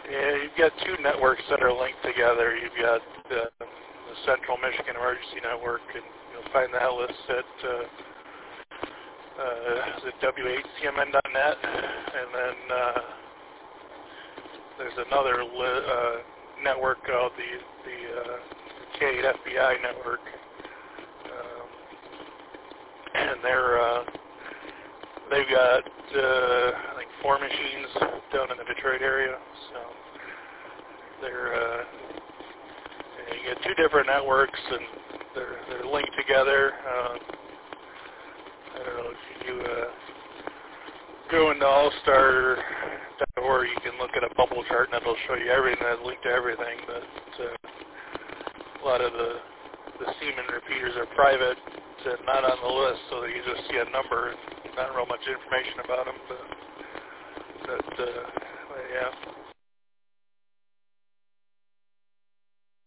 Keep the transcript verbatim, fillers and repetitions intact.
Yeah, you've got two networks that are linked together. You've got the, the Central Michigan Emergency Network, and you'll find that list at uh, uh, is it W eight C M N dot net, and then uh, there's another li- uh, network called the the uh, K eight F B I network, um, and they're uh, they've got uh, I think four machines down in the Detroit area, so they're uh, you get two different networks and they're they're linked together. Uh, I don't know if you uh, go into all star dot org, you can look at a bubble chart and it'll show you everything that's linked to everything. But uh, a lot of the the Siemens repeaters are private, so not on the list, so you just see a number and not real much information about them. But, but uh, yeah.